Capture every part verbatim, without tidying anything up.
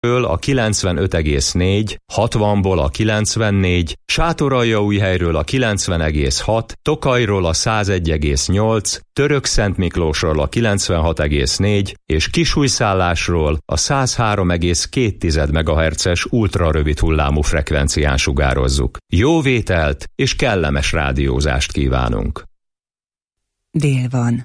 a kilencvenöt egész négy, hatvanból a kilencvennégy, Sátoraljaújhelyről a kilencven egész hat, Tokajról a százegy egész nyolc, Törökszentmiklósról a kilencvenhat egész négy és Kisújszállásról a száz három egész két megahertzes ultrarövid hullámú frekvencián sugározzuk. Jó vételt és kellemes rádiózást kívánunk! Dél van.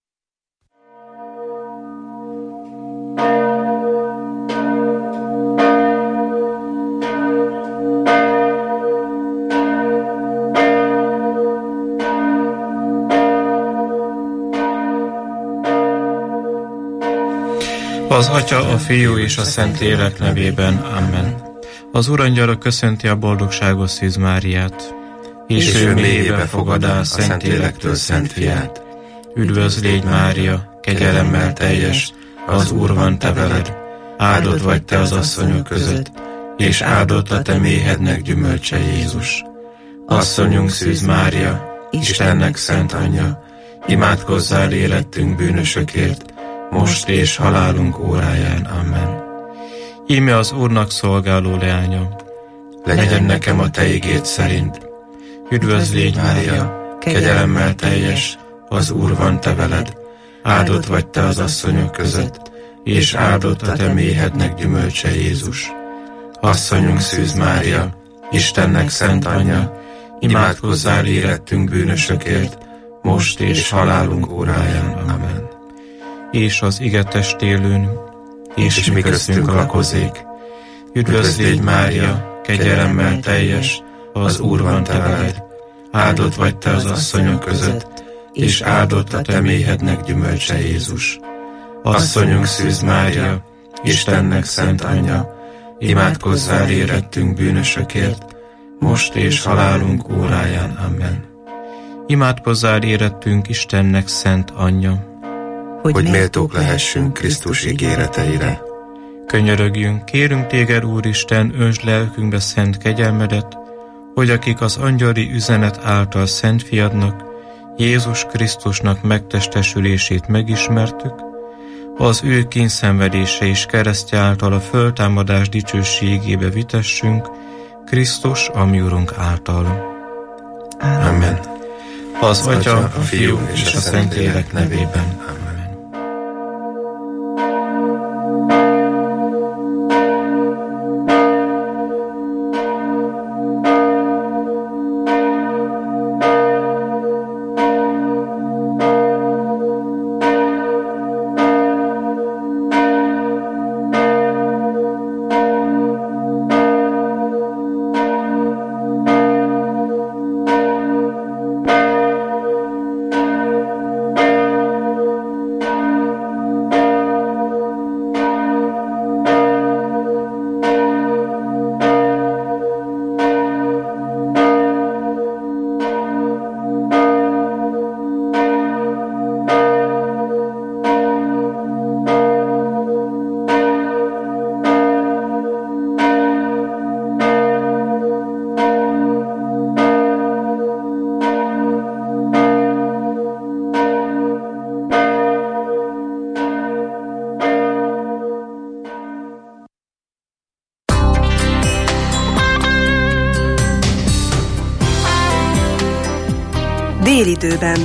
Az Atya, a Fiú és a Szentlélek nevében. Amen. Az Urangyala köszönti a boldogságos Szűz Máriát, és, és ő mélyébe fogadá a Szentlélektől Szent Fiát. Üdvözl légy, Mária, kegyelemmel teljes, az Úr van te veled, áldott vagy te az asszonyok között, és áldott a te méhednek gyümölcse Jézus. Asszonyunk Szűz Mária, Istennek szent anyja, imádkozzál érettünk bűnösökért, most és halálunk óráján. Amen. Íme az Úrnak szolgáló leánya, legyen nekem a te igéd szerint. Üdvözl légy, Mária, kegyelemmel teljes, az Úr van te veled, áldott vagy te az asszonyok között, és áldott a te méhednek gyümölcse Jézus. Asszonyunk Szűz Mária, Istennek szent anyja, imádkozzál érettünk bűnösökért, most és halálunk óráján. Amen. És az ige testélőn, és, és mi köztünk lakozék. Üdvözl légy, Mária, kegyelemmel teljes, az Úr van te veled, áldott vagy te az asszonyok között, és áldott a te méhednek gyümölcse Jézus. Asszonyunk Szűz Mária, Istennek szent anyja, imádkozzál érettünk bűnösökért, most és halálunk óráján. Amen. Imádkozzál érettünk Istennek szent anyja, hogy, hogy méltók lehessünk Krisztus ígéreteire. Könyörögjünk, kérünk téged, Úristen, öntsd lelkünkbe szent kegyelmedet, hogy akik az angyali üzenet által Szent Fiadnak, Jézus Krisztusnak megtestesülését megismertük, az ő kínszenvedése és keresztje által a föltámadás dicsőségébe vitessünk, Krisztus, a mi Urunk által. Amen. Az Atya, a Fiú és a Szentlélek nevében. Amen. Délidőben.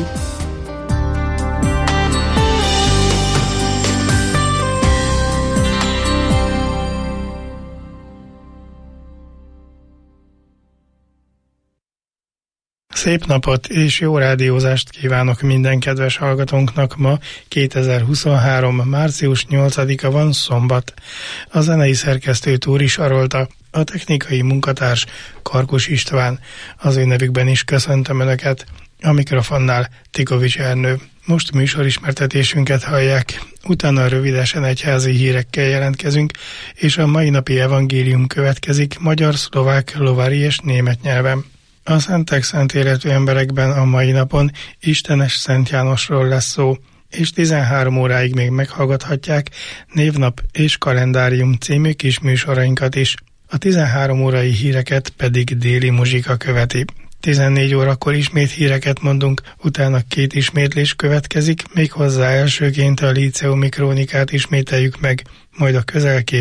Szép napot és jó rádiózást kívánok minden kedves hallgatónknak. Ma kétezer-huszonhárom. március nyolcadika van, szombat. A zenei szerkesztő Túri Sarolta, a technikai munkatárs Karkus István. Az ő nevükben is köszöntöm Önöket. A mikrofonnál Tikovics Ernő. Most műsorismertetésünket hallják, utána rövidesen egyházi hírekkel jelentkezünk, és a mai napi evangélium következik magyar, szlovák, lovári és német nyelven. A szentek szent életű emberekben a mai napon Istenes Szent Jánosról lesz szó, és tizenhárom óráig még meghallgathatják Névnap és Kalendárium című kis műsorainkat is. A tizenhárom órai híreket pedig déli muzsika követi. tizennégy órakor ismét híreket mondunk, utána két ismétlés következik, méghozzá elsőként a líceumi krónikát ismételjük meg, majd a közelkép,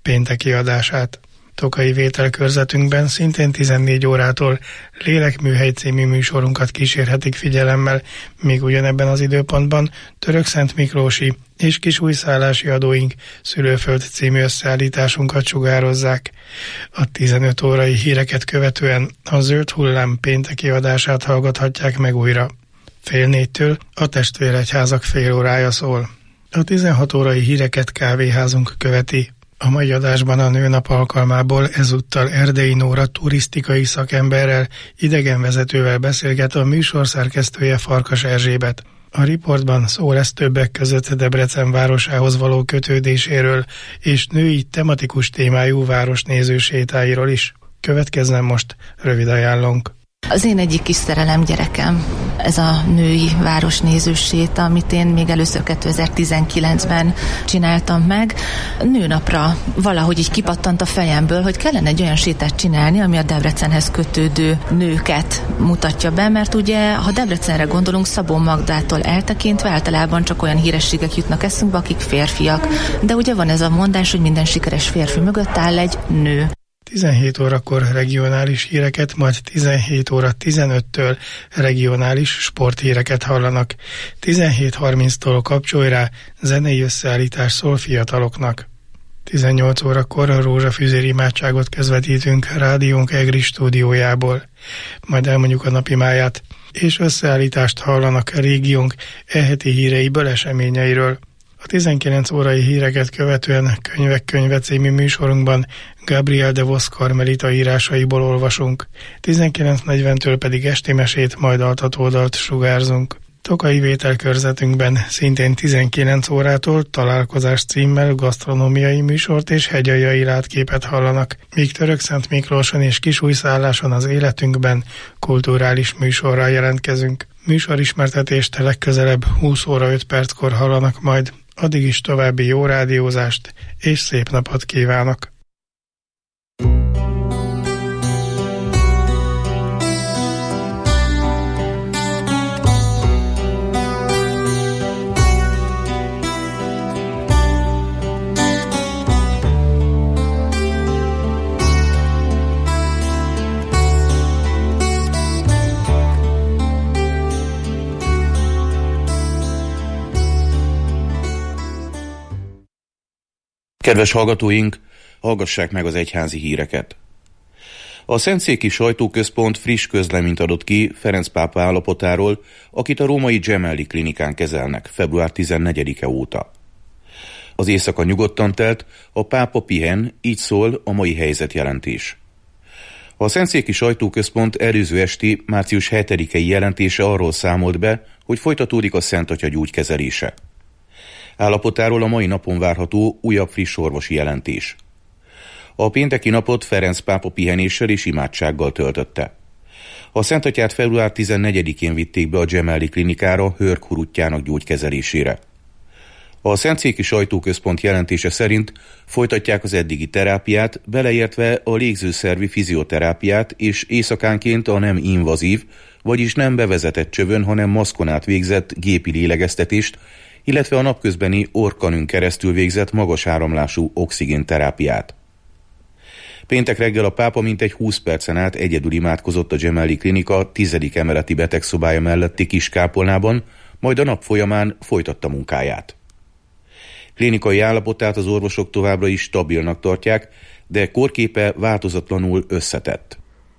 pénteki adását. Tokai vételkörzetünkben szintén tizennégy órától Lélekműhely című műsorunkat kísérhetik figyelemmel, míg ugyanebben az időpontban Törökszent Miklósi és kisújszállási adóink Szülőföld című összeállításunkat sugározzák. A tizenöt órai híreket követően a Zöld Hullám pénteki adását hallgathatják meg újra. Fél négytől a Testvéregyházak fél órája szól. A tizenhat órai híreket kávéházunk követi. A mai adásban a nőnap alkalmából ezúttal Erdei Nóra turisztikai szakemberrel, idegenvezetővel beszélget a műsor szerkesztője Farkas Erzsébet. A riportban szó lesz többek között Debrecen városához való kötődéséről és női tematikus témájú városnéző sétáiról is. Következzen most rövid ajánlónk. Az én egyik kis szerelem gyerekem, ez a női városnézős séta, amit én még először kétezer-tizenkilencben csináltam meg. Nőnapra valahogy így kipattant a fejemből, hogy kellene egy olyan sétát csinálni, ami a Debrecenhez kötődő nőket mutatja be, mert ugye, ha Debrecenre gondolunk, Szabó Magdától eltekintve általában csak olyan hírességek jutnak eszünkbe, akik férfiak. De ugye van ez a mondás, hogy minden sikeres férfi mögött áll egy nő. tizenhét órakor regionális híreket, majd tizenhét óra tizenöttől regionális sporthíreket hallanak. tizenhét harminctól kapcsolj rá, zenei összeállítás szól fiataloknak. tizennyolc órakor a rózsafüzér imádságot közvetítünk rádiónk Egri stúdiójából. Majd elmondjuk a napi máját, és összeállítást hallanak a régiónk e-heti híreiből, eseményeiről. A tizenkilenc órai híreket követően Könyvek könyve című műsorunkban Gabriel de Vos Karmelita írásaiból olvasunk, tizenkilenc negyventől pedig esti mesét, majd altatódalt sugárzunk. Tokai vételkörzetünkben szintén tizenkilenc órától Találkozás címmel gasztronómiai műsort és hegyaljaui látképet hallanak, míg Törökszent Miklóson és Kisújszálláson az életünkben kulturális műsorral jelentkezünk. Műsorismertetést legközelebb húsz óra öt perckor hallanak majd. Addig is további jó rádiózást és szép napot kívánok! Kedves hallgatóink, hallgassák meg az egyházi híreket. A Szentszéki Sajtóközpont friss közleményt adott ki Ferenc pápa állapotáról, akit a római Gemelli klinikán kezelnek február tizennegyedike óta. Az éjszaka nyugodtan telt, a pápa pihen, így szól a mai helyzetjelentés. A Szentszéki Sajtóközpont előző esti, március hetedikei jelentése arról számolt be, hogy folytatódik a Szent Atya gyógykezelése. Állapotáról a mai napon várható újabb friss orvosi jelentés. A pénteki napot Ferenc pápa pihenéssel és imádsággal töltötte. A Szent Atyát február tizennegyedikén vitték be a Gemelli klinikára hőrkurútjának gyógykezelésére. A Szentszéki Sajtóközpont jelentése szerint folytatják az eddigi terápiát, beleértve a légzőszervi fizioterápiát és éjszakánként a nem invazív, vagyis nem bevezetett csövön, hanem maszkon át végzett gépi lélegeztetést, illetve a napközbeni orrkanün keresztül végzett magas áramlású oxigénterápiát. Péntek reggel a pápa mintegy húsz percen át egyedül imádkozott a Gemelli klinika tizedik emeleti betegszobája melletti kis kápolnában, majd a nap folyamán folytatta munkáját. Klinikai állapotát az orvosok továbbra is stabilnak tartják, de korképe változatlanul összetett.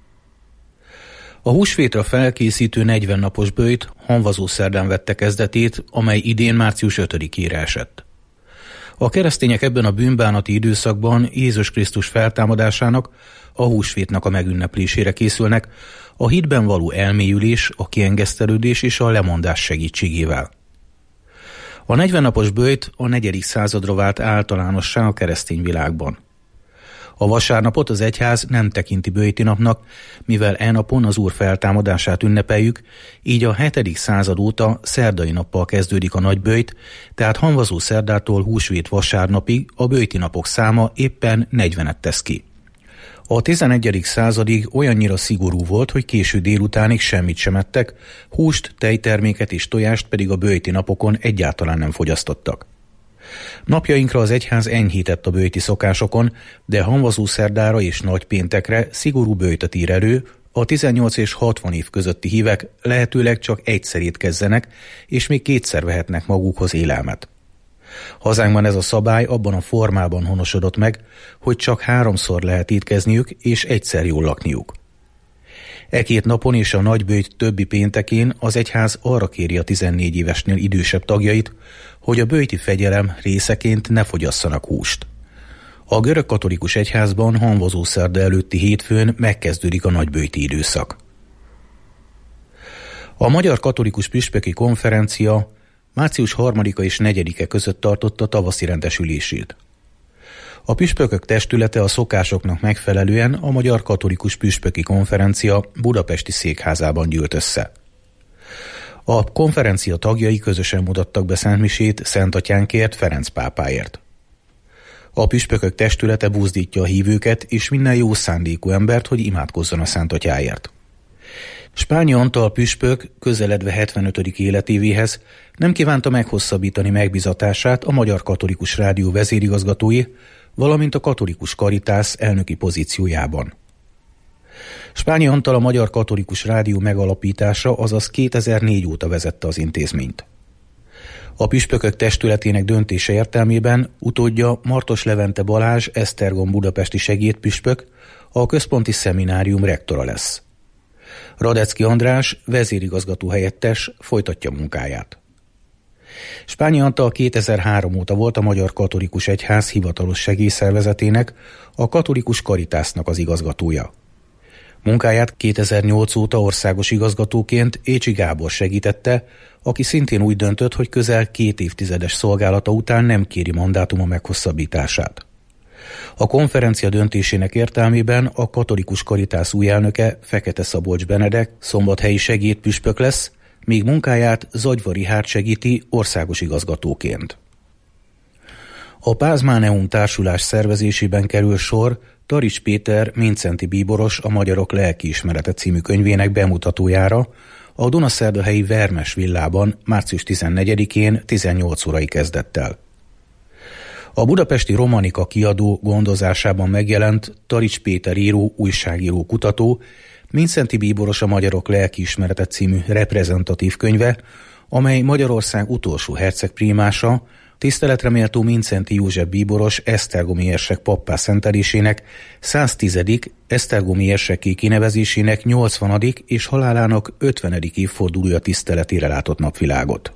A húsvétra felkészítő negyven napos böjt Hanvazó szerdán vette kezdetét, amely idén március ötödikére esett. A keresztények ebben a bűnbánati időszakban Jézus Krisztus feltámadásának, a húsvétnak a megünneplésére készülnek, a hitben való elmélyülés, a kiengesztelődés és a lemondás segítségével. A negyven napos böjt a negyedik századra vált általánossá a keresztény világban. A vasárnapot az egyház nem tekinti böjti napnak, mivel e napon az Úr feltámadását ünnepeljük, így a hetedik század óta szerdai nappal kezdődik a nagyböjt, tehát Hanvazó szerdától húsvét vasárnapig a böjti napok száma éppen negyvenet tesz ki. A tizenegyedik századig olyannyira szigorú volt, hogy késő délutánig semmit sem ettek, húst, tejterméket és tojást pedig a böjti napokon egyáltalán nem fogyasztottak. Napjainkra az egyház enyhített a böjti szokásokon, de hamvazószerdára és nagypéntekre szigorú böjtöt ír elő, a tizennyolc és hatvan év közötti hívek lehetőleg csak egyszer étkezzenek, és még kétszer vehetnek magukhoz élelmet. Hazánkban ez a szabály abban a formában honosodott meg, hogy csak háromszor lehet étkezniük, és egyszer jól lakniuk. E két napon és a nagyböjt többi péntekén az egyház arra kéri a tizennégy évesnél idősebb tagjait, hogy a böjti fegyelem részeként ne fogyasszanak húst. A görögkatolikus egyházban hamvazószerda előtti hétfőn megkezdődik a nagyböjti időszak. A Magyar Katolikus Püspöki Konferencia március harmadika és negyedike között tartotta tavaszi rendesülését. A püspökök testülete a szokásoknak megfelelően a Magyar Katolikus Püspöki Konferencia budapesti székházában gyűlt össze. A konferencia tagjai közösen mutattak be szentmisét Szentatyánkért, Ferenc pápáért. A püspökök testülete buzdítja a hívőket és minden jó szándékú embert, hogy imádkozzon a Szentatyáért. Spányi Antal püspök közeledve hetvenötödik életévéhez nem kívánta meghosszabbítani megbízatását a Magyar Katolikus Rádió vezérigazgatói, valamint a Katolikus Caritas elnöki pozíciójában. Spányi Antal a Magyar Katolikus Rádió megalapítása, azaz kétezer-négy óta vezette az intézményt. A püspökök testületének döntése értelmében utódja Martos Levente Balázs Esztergom budapesti segédpüspök, a központi szeminárium rektora lesz. Radecki András vezérigazgató helyettes folytatja munkáját. Spányi Antal kétezer-három óta volt a Magyar Katolikus Egyház hivatalos segélyszervezetének, a Katolikus Caritasnak az igazgatója. Munkáját kétezer-nyolc óta országos igazgatóként Écsi Gábor segítette, aki szintén úgy döntött, hogy közel két évtizedes szolgálata után nem kéri mandátuma meghosszabbítását. A konferencia döntésének értelmében a Katolikus Caritas új elnöke, Fekete Szabolcs Benedek szombathelyi segédpüspök lesz, míg munkáját Zagyva Rihárd segíti országos igazgatóként. A Pázmáneum társulás szervezésében kerül sor Tarics Péter Mindszenty bíboros a Magyarok lelkiismerete című könyvének bemutatójára a Dunaszerdahelyi Vermes villában március tizennegyedikén tizennyolc órai kezdettel. A budapesti Romanika kiadó gondozásában megjelent Tarics Péter író, újságíró, kutató, Mindszenty bíboros a Magyarok lelkiismerete című reprezentatív könyve, amely Magyarország utolsó hercegprímása, tiszteletreméltó Mindszenty József bíboros esztergomi érsek pappá szentelésének száztízedik esztergomi érsekké kinevezésének nyolcvanadik és halálának ötvenedik évfordulója tiszteletére látott napvilágot.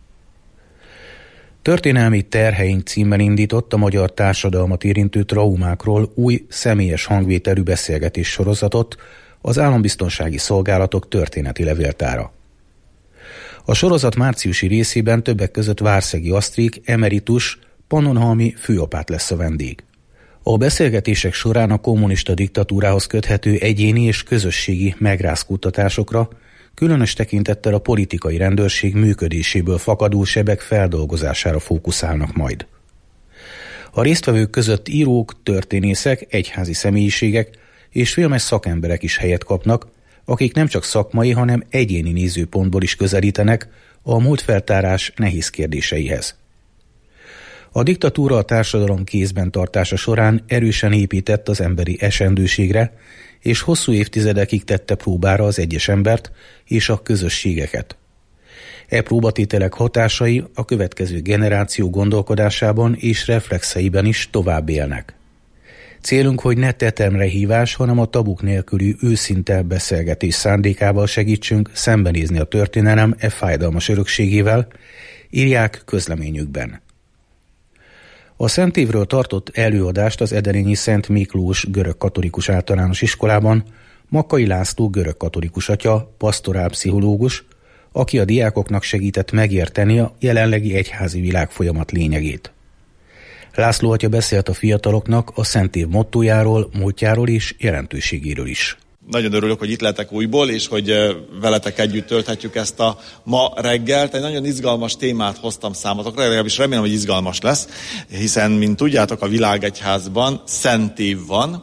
Történelmi terheink címmel indított a magyar társadalmat érintő traumákról új személyes hangvételű beszélgetés sorozatot az Állambiztonsági Szolgálatok történeti levéltára. A sorozat márciusi részében többek között Várszegi Asztrik emeritus pannonhalmi főapát lesz a vendég. A beszélgetések során a kommunista diktatúrához köthető egyéni és közösségi megrázkódtatásokra, különös tekintettel a politikai rendőrség működéséből fakadó sebek feldolgozására fókuszálnak majd. A résztvevők között írók, történészek, egyházi személyiségek és filmes szakemberek is helyet kapnak, akik nem csak szakmai, hanem egyéni nézőpontból is közelítenek a múltfeltárás nehéz kérdéseihez. A diktatúra a társadalom kézben tartása során erősen épített az emberi esendőségre, és hosszú évtizedekig tette próbára az egyes embert és a közösségeket. E próbatételek hatásai a következő generáció gondolkodásában és reflexeiben is tovább élnek. Célunk, hogy ne tetemre hívás, hanem a tabuk nélküli őszinte beszélgetés szándékával segítsünk szembenézni a történelem e fájdalmas örökségével, írják közleményükben. A Szent Évről tartott előadást az edelényi Szent Miklós görögkatolikus általános iskolában Makkai László görögkatolikus atya, pastorálpszichológus, aki a diákoknak segített megérteni a jelenlegi egyházi világfolyamat lényegét. László atya beszélt a fiataloknak a Szent Év mottójáról, múltjáról és jelentőségéről is. Nagyon örülök, hogy itt lehetek újból, és hogy veletek együtt tölthetjük ezt a ma reggelt. Egy nagyon izgalmas témát hoztam számotokra, legalábbis remélem, hogy izgalmas lesz, hiszen, mint tudjátok, a világegyházban Szent Év van. Ez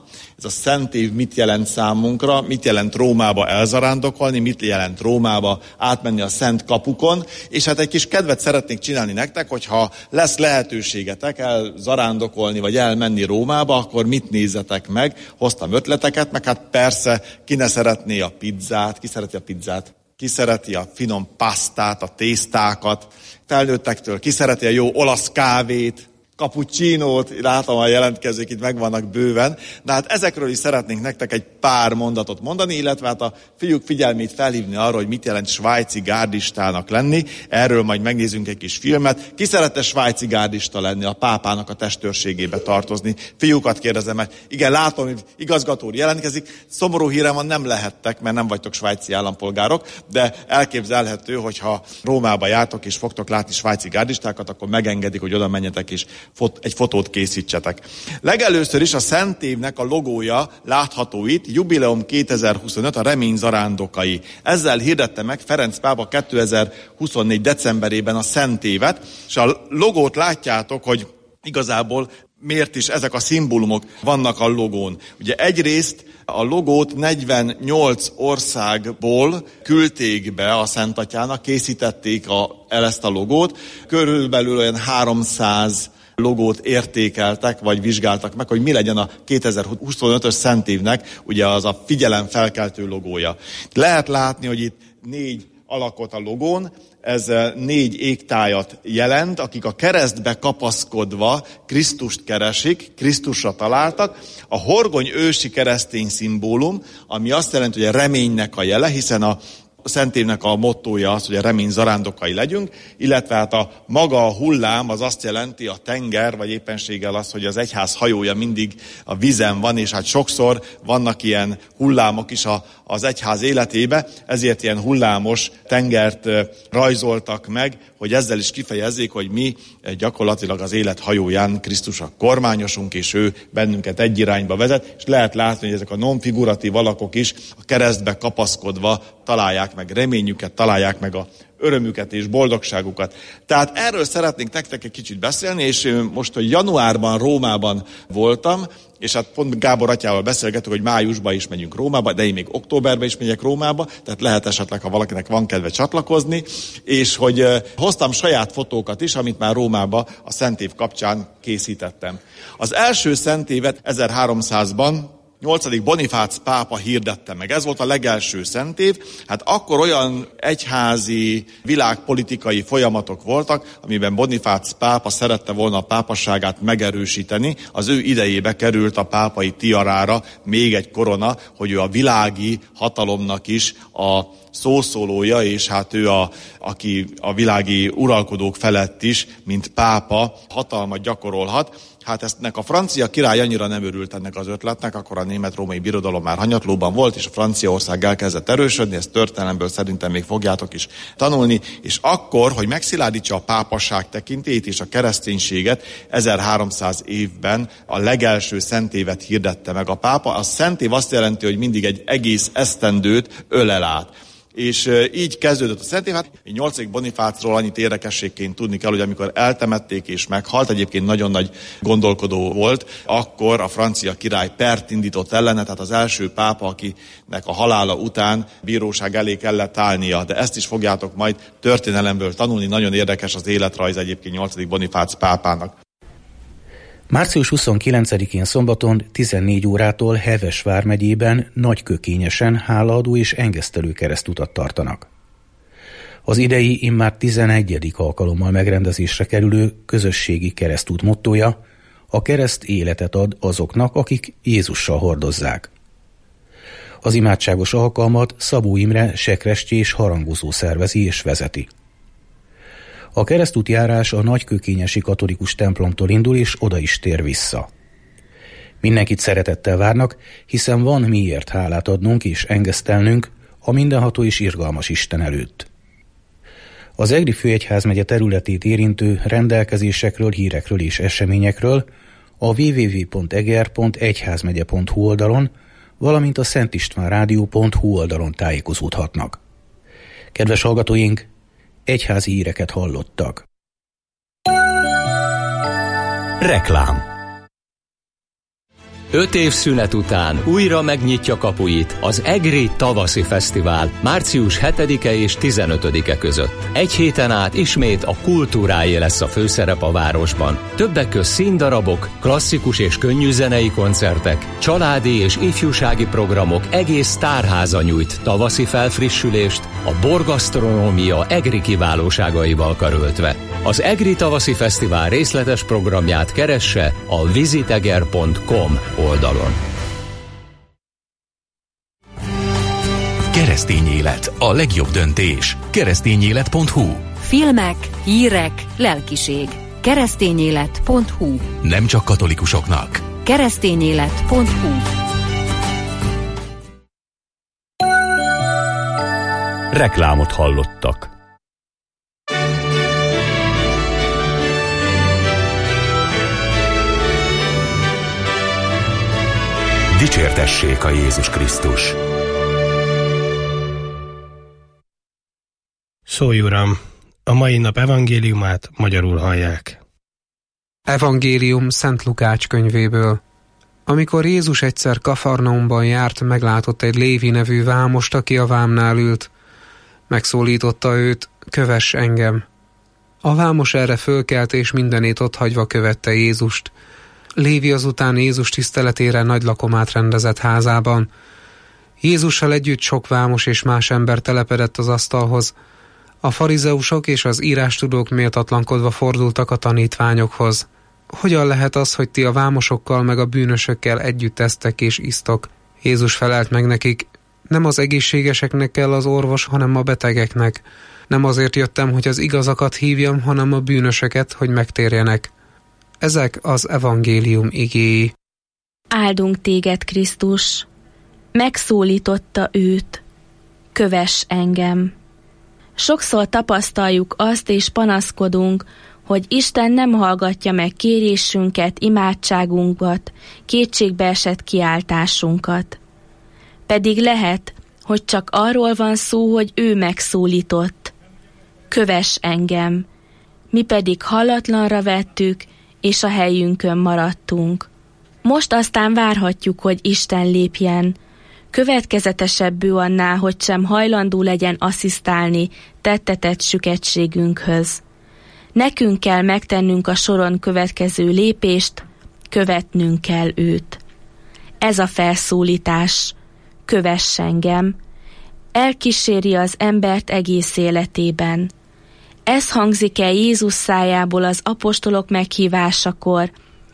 a szentév mit jelent számunkra, mit jelent Rómába elzarándokolni, mit jelent Rómába átmenni a szent kapukon, és hát egy kis kedvet szeretnék csinálni nektek, hogyha lesz lehetőségetek elzarándokolni, vagy elmenni Rómába, akkor mit nézzetek meg? Hoztam ötleteket, meg hát persze ki ne szeretné a pizzát, ki szereti a pizzát? Ki szereti a finom pasztát, a tésztákat, felnőttektől, ki szereti a jó olasz kávét, cappuccinót, látom a jelentkezők itt megvannak bőven, de hát ezekről is szeretnénk nektek egy pár mondatot mondani, illetve hát a fiúk figyelmét felhívni arra, hogy mit jelent svájci gárdistának lenni, erről majd megnézzünk egy kis filmet. Ki szerette svájci gárdista lenni, a pápának a testőrségébe tartozni? Fiúkat kérdezem, mert igen, látom, hogy igazgató úr jelentkezik, szomorú hírem van, nem lehettek, mert nem vagytok svájci állampolgárok, de elképzelhető, hogyha Rómába jártok és fogtok látni svájci gárdistákat, akkor megengedik, hogy oda menjetek és egy fotót készítsetek. Legelőször is a szentévnek a logója látható itt, Jubileum kétezer-huszonöt, a remény zarándokai. Ezzel hirdette meg Ferenc pápa kétezer-huszonnégy decemberében a szentévet, és a logót látjátok, hogy igazából miért is ezek a szimbólumok vannak a logón. Ugye egyrészt a logót negyvennyolc országból küldték be a Szent Atyának, készítették a, el ezt a logót, körülbelül olyan háromszáz logót értékeltek, vagy vizsgáltak meg, hogy mi legyen a kétezer-huszonötös szentévnek, ugye az a figyelemfelkeltő logója. Lehet látni, hogy itt négy alakot a logón, ez négy égtájat jelent, akik a keresztbe kapaszkodva Krisztust keresik, Krisztusra találtak. A horgony ősi keresztény szimbólum, ami azt jelenti, hogy a reménynek a jele, hiszen a A szentévnek a mottója az, hogy a remény zarándokai legyünk, illetve hát a maga a hullám az azt jelenti, a tenger, vagy éppenséggel az, hogy az egyház hajója mindig a vízen van, és hát sokszor vannak ilyen hullámok is a, az egyház életébe, ezért ilyen hullámos tengert rajzoltak meg, hogy ezzel is kifejezzék, hogy mi gyakorlatilag az élet hajóján Krisztus a kormányosunk, és ő bennünket egy irányba vezet, és lehet látni, hogy ezek a non-figuratív alakok is a keresztbe kapaszkodva találják meg reményüket, találják meg a örömüket és boldogságukat. Tehát erről szeretnénk nektek egy kicsit beszélni, és most, hogy januárban Rómában voltam, és hát pont Gábor atyával beszélgetünk, hogy májusban is megyünk Rómába, de én még októberben is megyek Rómába, tehát lehet esetleg, ha valakinek van kedve csatlakozni, és hogy hoztam saját fotókat is, amit már Rómába a szentév kapcsán készítettem. Az első szentévet ezerháromszázban nyolcadik Bonifác pápa hirdette meg. Ez volt a legelső szentév. Hát akkor olyan egyházi, világpolitikai folyamatok voltak, amiben Bonifác pápa szerette volna a pápasságát megerősíteni. Az ő idejébe került a pápai tiarára még egy korona, hogy ő a világi hatalomnak is a szószólója, és hát ő, a, aki a világi uralkodók felett is, mint pápa, hatalmat gyakorolhat. Hát eztnek a francia király annyira nem örült ennek az ötletnek, akkor a német-római birodalom már hanyatlóban volt, és a Franciaország elkezdett erősödni, ezt történelemből szerintem még fogjátok is tanulni, és akkor, hogy megszilárdítsa a pápasság tekintélyét és a kereszténységet, ezerháromszáz évben a legelső szentévet hirdette meg a pápa. A szentév azt jelenti, hogy mindig egy egész esztendőt ölel át. És így kezdődött a szentév. Hát nyolcadik Bonifácról annyit érdekességként tudni kell, hogy amikor eltemették és meghalt, egyébként nagyon nagy gondolkodó volt, akkor a francia király pert indított ellene, tehát az első pápa, akinek a halála után bíróság elé kellett állnia. De ezt is fogjátok majd történelemből tanulni, nagyon érdekes az életrajz egyébként nyolcadik Bonifác pápának. március huszonkilencedikén szombaton tizennégy órától Heves vármegyében Nagykökényesen hálaadó és engesztelő keresztutat tartanak. Az idei immár tizenegyedik alkalommal megrendezésre kerülő közösségi keresztút mottója: a kereszt életet ad azoknak, akik Jézussal hordozzák. Az imádságos alkalmat Szabó Imre sekrestye és harangozó szervezi és vezeti. A keresztútjárás a nagykökényesi katolikus templomtól indul, és oda is tér vissza. Mindenkit szeretettel várnak, hiszen van miért hálát adnunk és engesztelnünk a mindenható és irgalmas Isten előtt. Az Egri főegyházmegye területét érintő rendelkezésekről, hírekről és eseményekről a double-u double-u double-u pont eger pont egyházmegye pont hu oldalon, valamint a szentistvánrádió pont hu oldalon tájékozódhatnak. Kedves hallgatóink, egyházi híreket hallottak. Reklám. Öt év szünet után újra megnyitja kapuit az Egri Tavaszi Fesztivál március hetedike és tizenötödike között. Egy héten át ismét a kultúráé lesz a főszerep a városban. Többek közt színdarabok, klasszikus és könnyű zenei koncertek, családi és ifjúsági programok, egész sztárháza nyújt tavaszi felfrissülést, a borgasztronómia egri kiválóságaival karöltve. Az Egri Tavaszi Fesztivál részletes programját keresse a visiteger pont com oldalon. Keresztény élet, a legjobb döntés. keresztényélet pont hu. Filmek, hírek, lelkiség. keresztényélet pont hu. Nem csak katolikusoknak. keresztényélet pont hu. Reklámot hallottak. Dicsértessék a Jézus Krisztus! Szólj, Uram! A mai nap evangéliumát magyarul hallják. Evangélium Szent Lukács könyvéből. Amikor Jézus egyszer Kafarnaumban járt, meglátott egy Lévi nevű vámost, aki a vámnál ült. Megszólította őt, kövess engem. A vámos erre fölkelt, és mindenét otthagyva követte Jézust. Lévi azután Jézus tiszteletére nagy lakomát rendezett házában. Jézussal együtt sok vámos és más ember telepedett az asztalhoz. A farizeusok és az írástudók méltatlankodva fordultak a tanítványokhoz. Hogyan lehet az, hogy ti a vámosokkal meg a bűnösökkel együtt esztek és isztok? Jézus felelt meg nekik, nem az egészségeseknek kell az orvos, hanem a betegeknek. Nem azért jöttem, hogy az igazakat hívjam, hanem a bűnösöket, hogy megtérjenek. Ezek az evangélium igéi. Áldunk téged, Krisztus! Megszólította őt. Kövess engem! Sokszor tapasztaljuk azt és panaszkodunk, hogy Isten nem hallgatja meg kérésünket, imádságunkat, kétségbeesett kiáltásunkat. Pedig lehet, hogy csak arról van szó, hogy ő megszólított. Kövess engem! Mi pedig hallatlanra vettük, és a helyünkön maradtunk. Most aztán várhatjuk, hogy Isten lépjen. Következetesebb ő annál, hogy sem hajlandó legyen asszisztálni tettetett süketségünkhöz. Nekünk kell megtennünk a soron következő lépést, követnünk kell őt. Ez a felszólítás, kövess engem, elkíséri az embert egész életében. Ez hangzik el Jézus szájából az apostolok meghívásakor,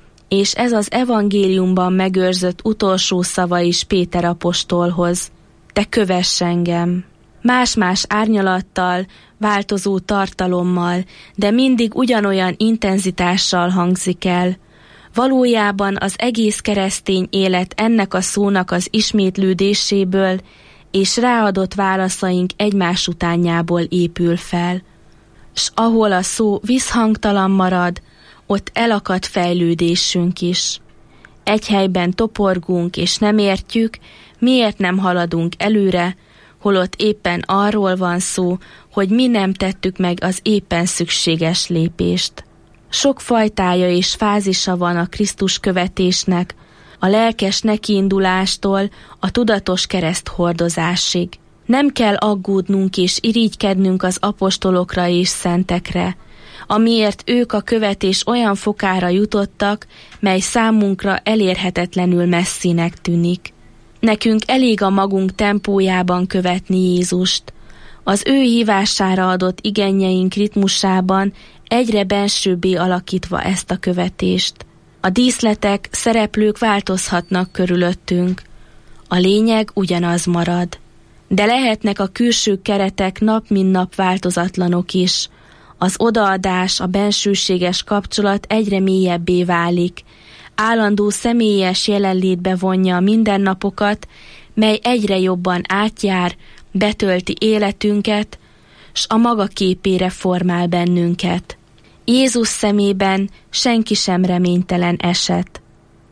és ez az evangéliumban megőrzött utolsó szava is Péter apostolhoz. Te kövess engem! Más-más árnyalattal, változó tartalommal, de mindig ugyanolyan intenzitással hangzik el. Valójában az egész keresztény élet ennek a szónak az ismétlődéséből és ráadott válaszaink egymás utánjából épül fel. S ahol a szó visszhangtalan marad, ott elakad fejlődésünk is. Egy helyben toporgunk és nem értjük, miért nem haladunk előre, holott éppen arról van szó, hogy mi nem tettük meg az éppen szükséges lépést. Sok fajtája és fázisa van a Krisztus követésnek, a lelkes nekiindulástól a tudatos kereszthordozásig. Nem kell aggódnunk és irigykednünk az apostolokra és szentekre, amiért ők a követés olyan fokára jutottak, mely számunkra elérhetetlenül messzinek tűnik. Nekünk elég a magunk tempójában követni Jézust. Az ő hívására adott igényeink ritmusában egyre bensőbbé alakítva ezt a követést. A díszletek, szereplők változhatnak körülöttünk. A lényeg ugyanaz marad. De lehetnek a külső keretek nap mint nap változatlanok is. Az odaadás, a bensőséges kapcsolat egyre mélyebbé válik. Állandó személyes jelenlétbe vonja a mindennapokat, mely egyre jobban átjár, betölti életünket, s a maga képére formál bennünket. Jézus szemében senki sem reménytelen eset.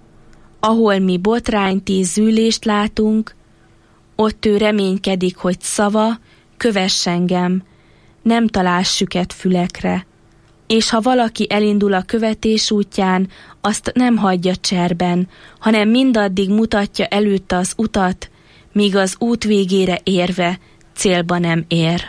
Ahol mi botránytíz zűlést látunk, ott ő reménykedik, hogy szava, kövess engem, nem talál süket fülekre. és ha valaki elindul a követés útján, azt nem hagyja cserben, hanem mindaddig mutatja előtte az utat, míg az út végére érve célba nem ér.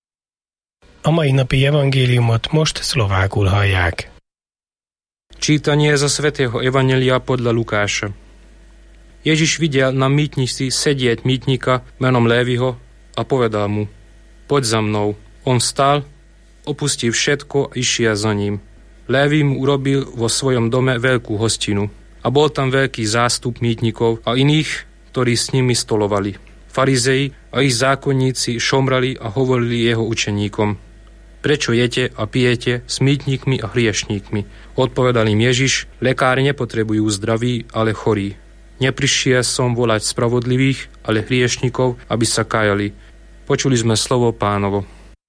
A mai napi evangéliumot most szlovákul hallják. Čítanie zo svätého Evanjelia podľa Lukáša. Ježiš videl na mýtnici sedieť mýtnika menom Léviho a povedal mu: Poď za mnou. On vstal, opustil všetko a išiel za ním. Lévi mu urobil vo svojom dome veľkú hostinu. A bol tam veľký zástup mýtnikov a iných, ktorí s nimi stolovali. Farizei a ich zákonníci šomrali a hovorili jeho učeníkom: Prečo jete a pijete s mýtnikmi a hriešníkmi? Odpovedal im Ježiš: Lekári nepotrebujú zdraví, ale chorí. Neprišiel som volať spravodlivých, ale hriešnikov, aby sa kájali. Počuli sme slovo Pánovo.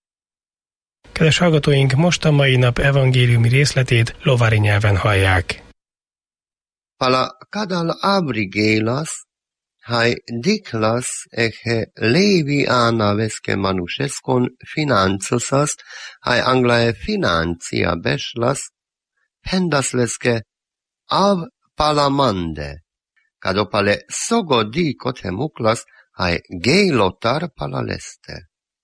Kedves hallgatóink, most a mai nap evangéliumi részletét lovári nyelven hallják. Pala kadal abrigélas, hai diklas ehe Lévi ána veske manuseskon financosas, hai anglae financia beslas, pendas leske av palamande, kadopale sogo di kote muklas, hai geilotar palaleste.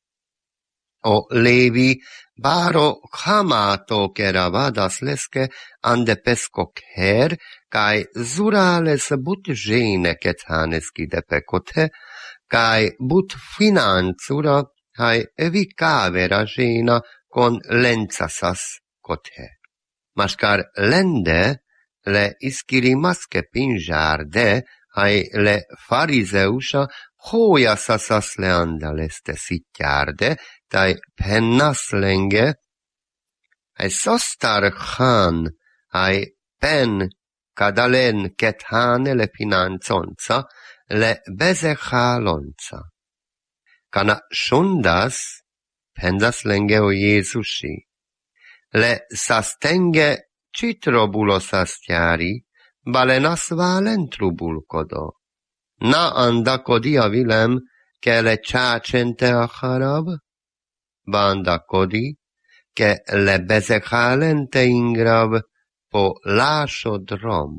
O Lévi baro khamato keravadas leske ande peskok her, kai zurales but ženeket haneski de pekote, kai but financura, hai vicavera žena con lencasas kote. Maskar lende le iskirimaske pinžarde, hai le farizeusa hójaszaszas le andaleste szitjárde, tai pennaslenge, hai sostar khan, hai pen kadalen kethane le financonca, le bezekhalonca. Kana shundas, pendaslenge o Jézusi, le sastenge citrobulosastjari, balenas valentrubulkodo. Na anda kodi avilem, ke le csácsente a harab, banda kodi, ke le bezekhalente ingrab, po lásodrom.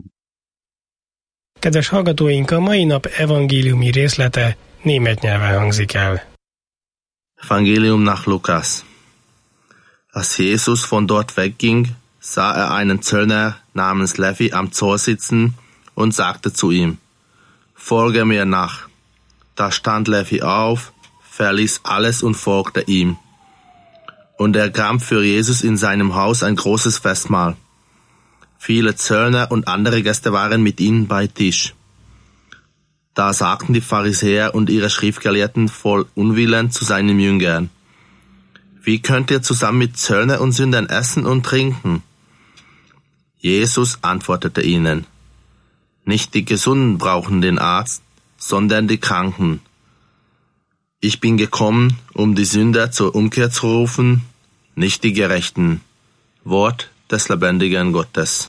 Kedves hallgatóink, a mai nap evangéliumi részlete német nyelven hangzik el. Evangelium nach Lukas. Als Jesus von dort wegging, sah er einen Zöllner namens Levi am Zoll sitzen und sagte zu ihm: Folge mir nach. Da stand Levi auf, verließ alles und folgte ihm. Und er gab für Jesus in seinem Haus ein großes Festmahl. Viele Zöllner und andere Gäste waren mit ihnen bei Tisch. Da sagten die Pharisäer und ihre Schriftgelehrten voll Unwillen zu seinen Jüngern: Wie könnt ihr zusammen mit Zöllner und Sündern essen und trinken? Jesus antwortete ihnen: Nicht die Gesunden brauchen den Arzt, sondern die Kranken. Ich bin gekommen, um die Sünder zur Umkehr zu rufen, nicht die Gerechten. Wort des lebendigen Gottes.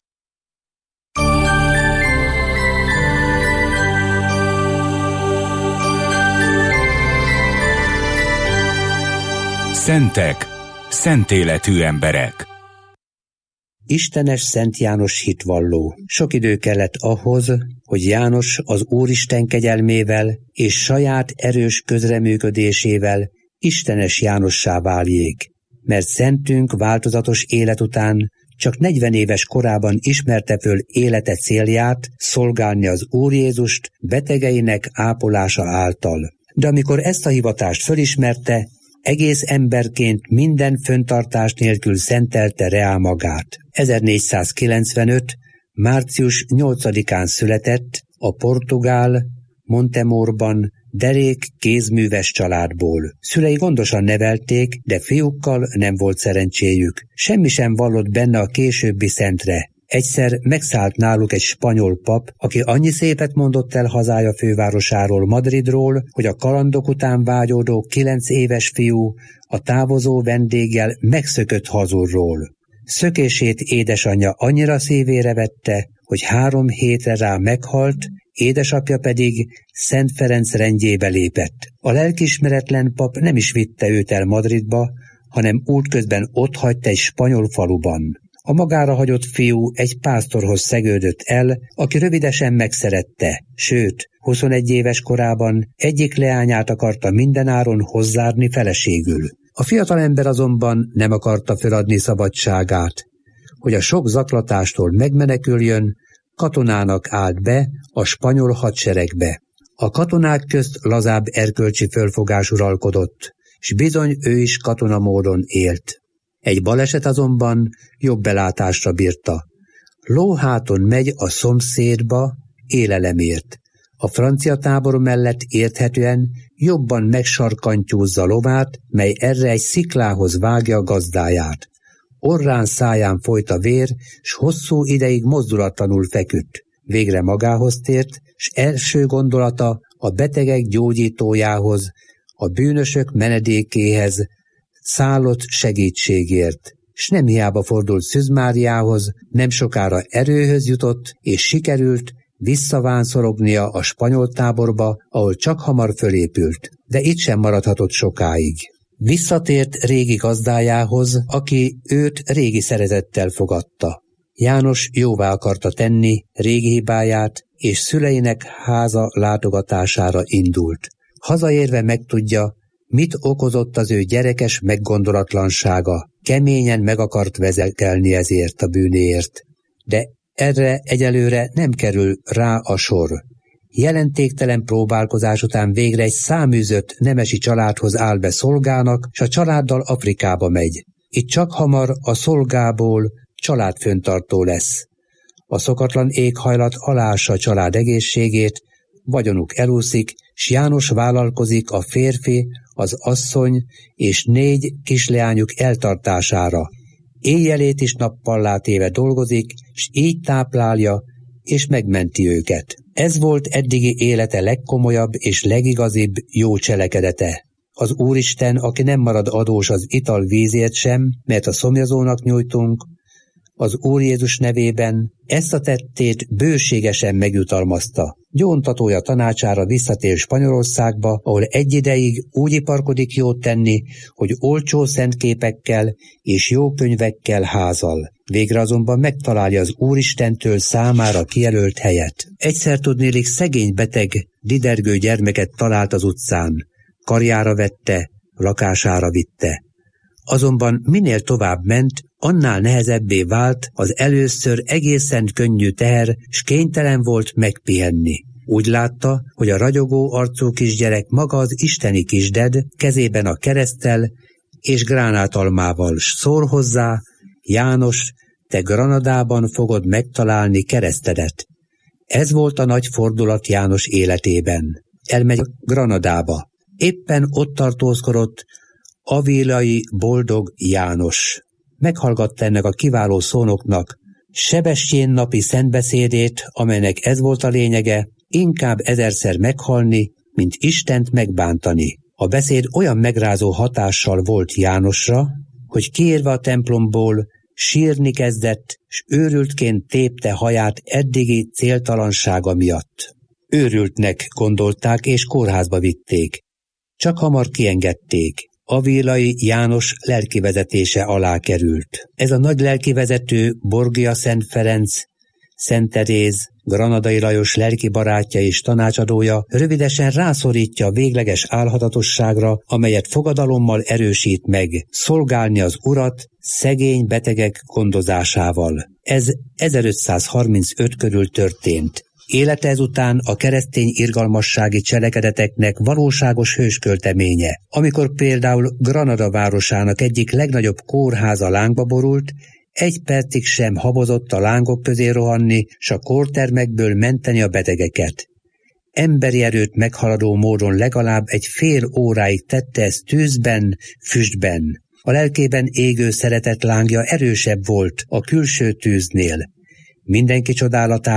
Szentek, szent életű emberek. Istenes Szent János hitvalló. Sok idő kellett ahhoz, hogy János az Úristen kegyelmével és saját erős közreműködésével Istenes Jánossá váljék, mert szentünk változatos élet után csak negyven éves korában ismerte föl élete célját, szolgálni az Úr Jézust betegeinek ápolása által. De amikor ezt a hivatást fölismerte, egész emberként minden föntartás nélkül szentelte reá magát. ezernégyszázkilencvenöt. március nyolcadikán született a portugál Montemorban derék kézműves családból. Szülei gondosan nevelték, de fiúkkal nem volt szerencséjük. Semmi sem vallott benne a későbbi szentre. Egyszer megszállt náluk egy spanyol pap, aki annyi szépet mondott el hazája fővárosáról, Madridról, hogy a kalandok után vágyódó kilenc éves fiú a távozó vendéggel megszökött hazulról. Szökését édesanyja annyira szívére vette, hogy három hétre rá meghalt, édesapja pedig Szent Ferenc rendjébe lépett. A lelkiismeretlen pap nem is vitte őt el Madridba, hanem útközben otthagyta egy spanyol faluban. A magára hagyott fiú egy pásztorhoz szegődött el, aki rövidesen megszerette, sőt, huszonegy éves korában egyik leányát akarta mindenáron hozzárni feleségül. A fiatalember azonban nem akarta feladni szabadságát. Hogy a sok zaklatástól megmeneküljön, katonának állt be a spanyol hadseregbe. A katonák közt lazább erkölcsi fölfogás uralkodott, s bizony ő is katona módon élt. Egy baleset azonban jobb belátásra bírta. Lóháton megy a szomszédba élelemért. A francia tábor mellett érthetően jobban megsarkantyúzza lovát, mely erre egy sziklához vágja a gazdáját. Orrán száján folyt a vér, s hosszú ideig mozdulatlanul feküdt. Végre magához tért, s első gondolata a betegek gyógyítójához, a bűnösök menedékéhez szállott segítségért, s nem hiába fordult Szűz Máriához, nem sokára erőhöz jutott, és sikerült visszavánszorognia a spanyol táborba, ahol csak hamar fölépült, de itt sem maradhatott sokáig. Visszatért régi gazdájához, aki őt régi szeretettel fogadta. János jóvá akarta tenni régi hibáját, és szüleinek háza látogatására indult. Hazaérve megtudja, mit okozott az ő gyerekes meggondolatlansága, keményen meg akart vezekelni ezért a bűnéért. De erre egyelőre nem kerül rá a sor. Jelentéktelen próbálkozás után végre egy száműzött nemesi családhoz áll be szolgának, s a családdal Afrikába megy. Itt csak hamar a szolgából családföntartó lesz. A szokatlan éghajlat alássa a család egészségét, vagyonuk elúszik, s János vállalkozik a férfi, az asszony és négy kisleányuk eltartására. Éjjelét is nappallá téve dolgozik, s így táplálja és megmenti őket. Ez volt eddigi élete legkomolyabb és legigazibb jó cselekedete. Az Úristen, aki nem marad adós az ital vízért sem, mert a szomjazónak nyújtunk, az Úr Jézus nevében ezt a tettét bőségesen megjutalmazta. Gyóntatója tanácsára visszatér Spanyolországba, ahol egy ideig úgy iparkodik jót tenni, hogy olcsó szentképekkel és jó könyvekkel házal. Végre azonban megtalálja az Úristentől számára kijelölt helyet. Egyszer tudnélik szegény beteg, didergő gyermeket talált az utcán. Karjára vette, lakására vitte. Azonban minél tovább ment, annál nehezebbé vált az először egészen könnyű teher, s kénytelen volt megpihenni. Úgy látta, hogy a ragyogó arcú kisgyerek maga az isteni kisded, kezében a kereszttel és gránátalmával, s szól hozzá: János, te Granadában fogod megtalálni keresztedet. Ez volt a nagy fordulat János életében. Elmegy Granadába. Éppen ott tartózkodott avilai boldog János. Meghallgatta ennek a kiváló szónoknak Sebestyén napi szentbeszédét, amelynek ez volt a lényege: inkább ezerszer meghalni, mint Istent megbántani. A beszéd olyan megrázó hatással volt Jánosra, hogy kiérve a templomból sírni kezdett, s őrültként tépte haját eddigi céltalansága miatt. Őrültnek gondolták, és kórházba vitték. Csak hamar kiengedték. Avilai János lelkivezetése alá került. Ez a nagy lelkivezető Borgia Szent Ferenc, Szent Teréz, Granadai Lajos lelki barátja és tanácsadója rövidesen rászorítja a végleges álhatatosságra, amelyet fogadalommal erősít meg, szolgálni az Urat szegény betegek gondozásával. Ez ezerötszázharmincöt körül történt. Élete ezután a keresztény irgalmassági cselekedeteknek valóságos hőskölteménye. Amikor például Granada városának egyik legnagyobb kórháza lángba borult, egy percig sem habozott a lángok közé rohanni, s a kórtermekből menteni a betegeket. Emberi erőt meghaladó módon legalább egy fél óráig tette ezt tűzben, füstben. A lelkében égő szeretet lángja erősebb volt a külső tűznél. Mindenki csodálatára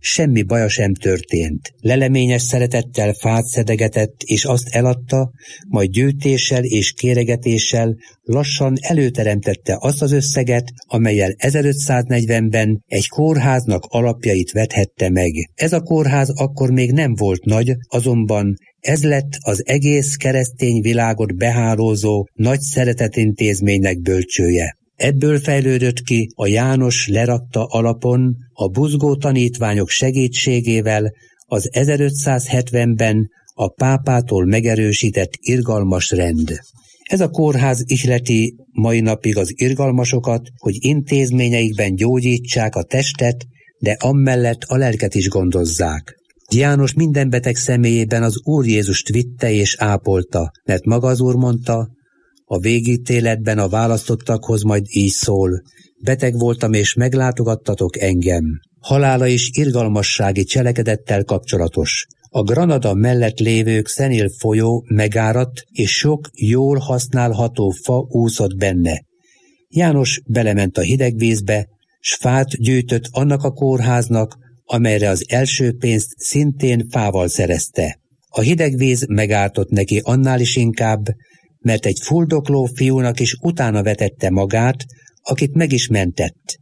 semmi baja sem történt. Leleményes szeretettel fát szedegetett, és azt eladta, majd gyűjtéssel és kéregetéssel lassan előteremtette azt az összeget, amellyel ezerötszáznegyvenben egy kórháznak alapjait vethette meg. Ez a kórház akkor még nem volt nagy, azonban ez lett az egész keresztény világot behálózó nagy szeretetintézménynek bölcsője. Ebből fejlődött ki a János lerakta alapon a buzgó tanítványok segítségével az ezerötszázhetvenben a pápától megerősített irgalmas rend. Ez a kórház ihleti mai napig az irgalmasokat, hogy intézményeikben gyógyítsák a testet, de amellett a lelket is gondozzák. János minden beteg személyében az Úr Jézust vitte és ápolta, mert maga az Úr mondta, a végítéletben a választottakhoz majd így szól, beteg voltam és meglátogattatok engem. Halála is irgalmassági cselekedettel kapcsolatos. A Granada mellett lévő Xenil folyó megáradt, és sok jól használható fa úszott benne. János belement a hideg vízbe, s fát gyűjtött annak a kórháznak, amelyre az első pénzt szintén fával szerezte. A hideg víz megártott neki annál is inkább, mert egy fuldokló fiúnak is utána vetette magát, akit meg is mentett.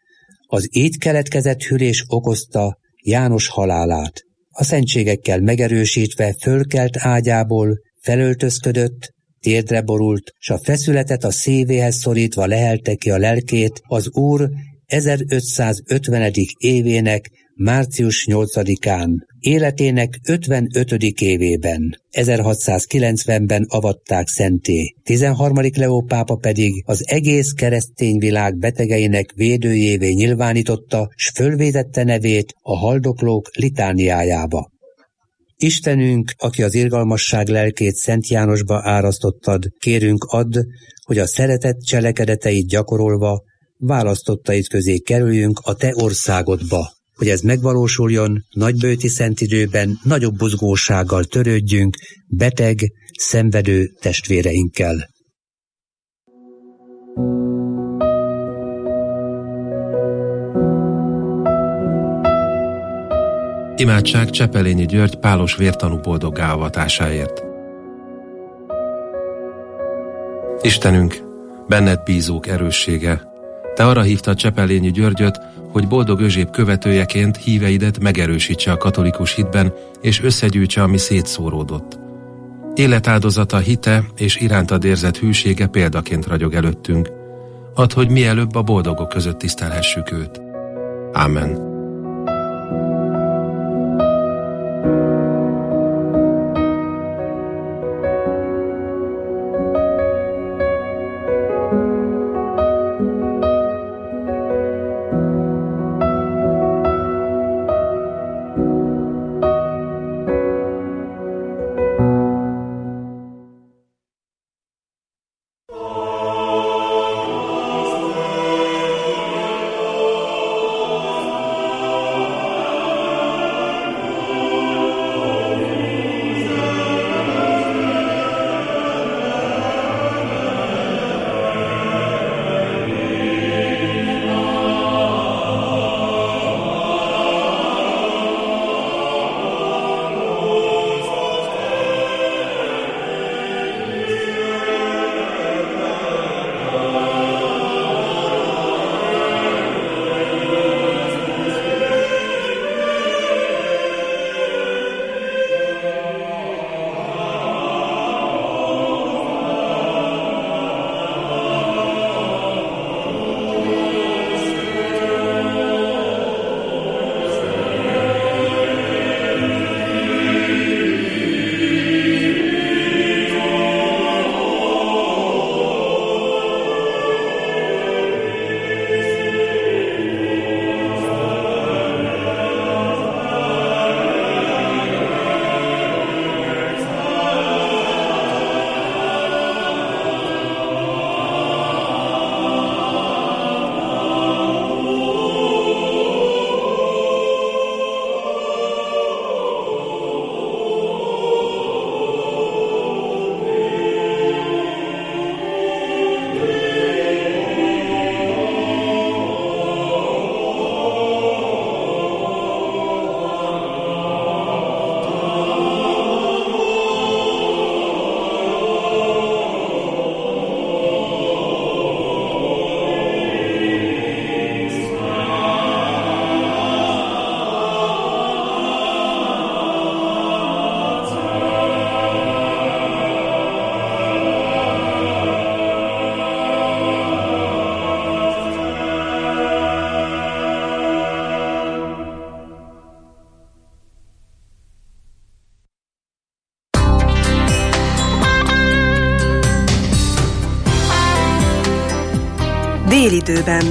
Az így keletkezett hűlés okozta János halálát. A szentségekkel megerősítve fölkelt ágyából, felöltözködött, térdre borult, s a feszületet a szívéhez szorítva lehelte ki a lelkét az Úr ezerötszázötvenedik évének március nyolcadikán, életének ötvenötödik évében, ezerhatszázkilencvenben avatták szenté. tizenharmadik Leó pápa pedig az egész keresztény világ betegeinek védőjévé nyilvánította, s fölvédette nevét a haldoklók litániájába. Istenünk, aki az irgalmasság lelkét Szent Jánosba árasztottad, kérünk add, hogy a szeretet cselekedeteit gyakorolva választottait közé kerüljünk a te országodba. Hogy ez megvalósuljon, nagybőti szentidőben nagyobb buzgósággal törődjünk beteg, szenvedő testvéreinkkel. Imádság Csepelényi György pálos vértanú boldoggá avatásáért. Istenünk, benned bízók erőssége, te arra hívtad Csepelényi Györgyöt, hogy boldog özséb követőjeként híveidet megerősítse a katolikus hitben, és összegyűjtse, ami szétszóródott. Életáldozata, hite és irántad érzett hűsége példaként ragyog előttünk. Add, hogy mielőbb a boldogok között tisztelhessük őt. Ámen. Félidőben.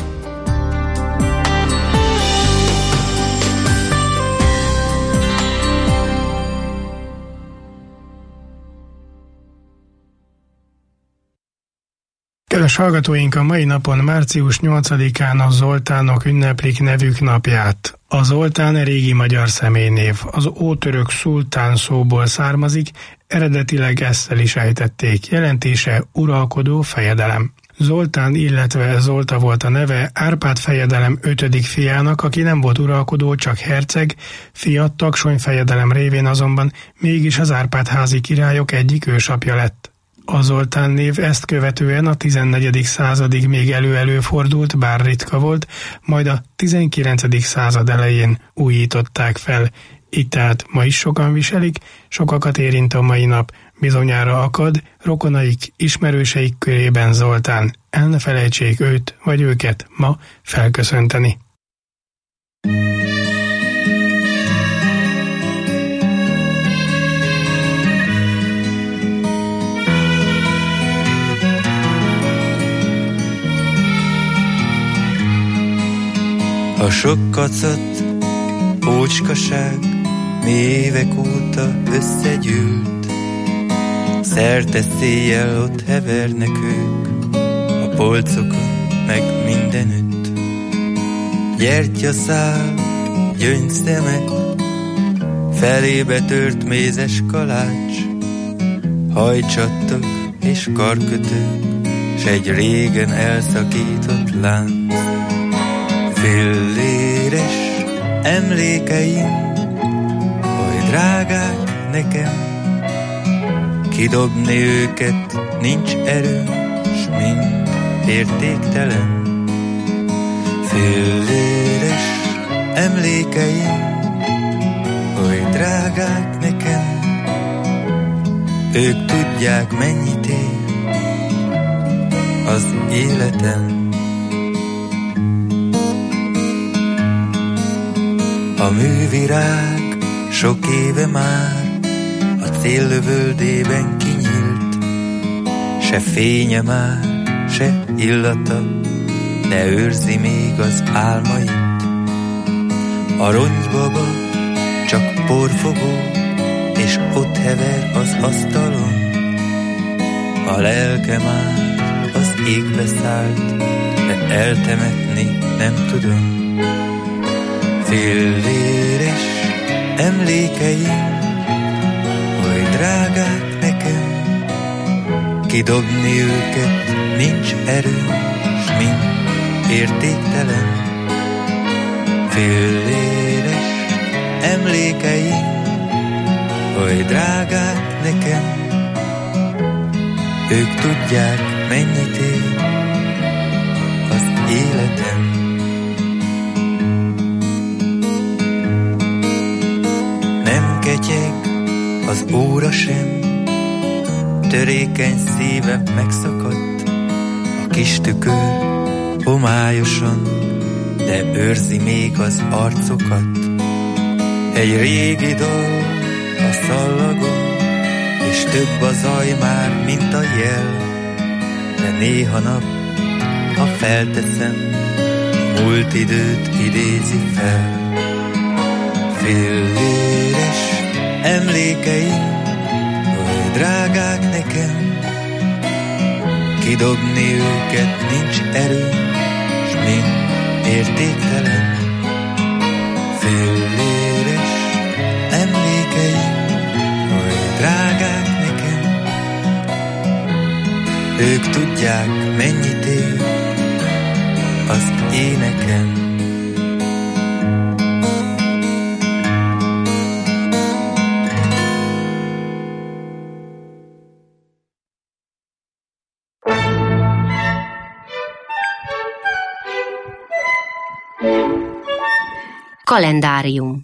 Kedves hallgatóink, a mai napon, március nyolcadikán a Zoltánok ünneplik nevük napját. A Zoltán régi magyar személynév, az ótörök szultán szóból származik, eredetileg ezzel is ejtették, jelentése uralkodó fejedelem. Zoltán, illetve Zolta volt a neve Árpád fejedelem ötödik fiának, aki nem volt uralkodó, csak herceg, fia Taksony fejedelem révén azonban mégis az Árpád-házi királyok egyik ősapja lett. A Zoltán név ezt követően a tizennegyedik századig még elő-elő fordult, bár ritka volt, majd a tizenkilencedik század elején újították fel. Így tehát ma is sokan viselik, sokakat érint a mai nap, bizonyára akad, rokonaik, ismerőseik körében Zoltán. El ne felejtsék őt vagy őket ma felköszönteni. A sok kacat, ócskaság mi évek óta összegyűlt, szerte széjjel ott hevernek ők, a polcokon meg mindenütt. Gyertyaszál, gyöngyszemek, felébe tört mézes kalács, hajcsattok és karkötők, s egy régen elszakított lánc. Filléres emlékeim, oly drágák nekem, kidobni őket nincs erőm, s mind értéktelen. Filléres emlékeim, oly drágák nekem, ők tudják mennyit ér az életem. A művirág sok éve már a céllövöldében kinyílt, se fénye már, se illata, de őrzi még az álmait. A ronybaba csak porfogó, és ott hever az asztalon, a lelke már az égbe szállt, de eltemetni nem tudom. Filléres emlékeim, oly drágák nekem, kidobni őket nincs erő, s mind értéktelen. Filléres emlékeim, oly drágák nekem, ők tudják mennyit ér az életem. Ketyeg az óra sem, törékeny szívem megszakadt, a kis tükör homályosan, de őrzi még az arcokat. Egy régi dal a szallagon, és több a zaj már, mint a jel, de néha nap, ha felteszem, múlt időt idézi fel. Filléres emlékeim, oly drágák nekem, kidobni őket nincs erő, s mind értéktelen. Filléres emlékeim, oly drágák nekem, ők tudják mennyit ér az énekem. Kalendárium.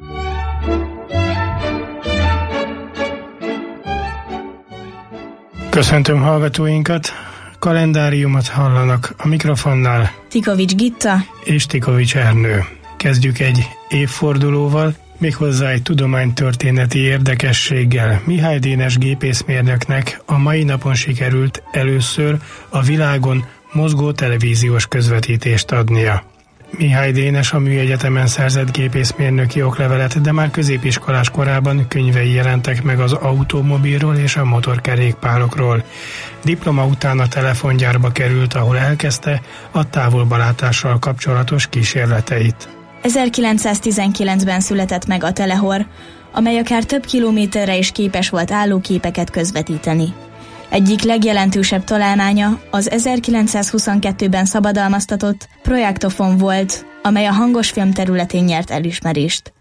Köszöntöm hallgatóinkat! Kalendáriumot hallanak a mikrofonnál Tikovics Gitta és Tikovics Ernő. Kezdjük egy évfordulóval, méghozzá egy tudománytörténeti érdekességgel. Mihály Dénes gépészmérnöknek a mai napon sikerült először a világon mozgó televíziós közvetítést adnia. Mihály Dénes a Műegyetemen szerzett gépészmérnöki oklevelet, de már középiskolás korában könyvei jelentek meg az automobilról és a motorkerékpárokról. Diploma után a telefongyárba került, ahol elkezdte a távolbalátással kapcsolatos kísérleteit. ezerkilencszáztizenkilencben született meg a Telehor, amely akár több kilométerre is képes volt állóképeket közvetíteni. Egyik legjelentősebb találmánya az ezerkilencszázhuszonkettőben szabadalmaztatott projektofon volt, amely a hangosfilm területén nyert elismerést.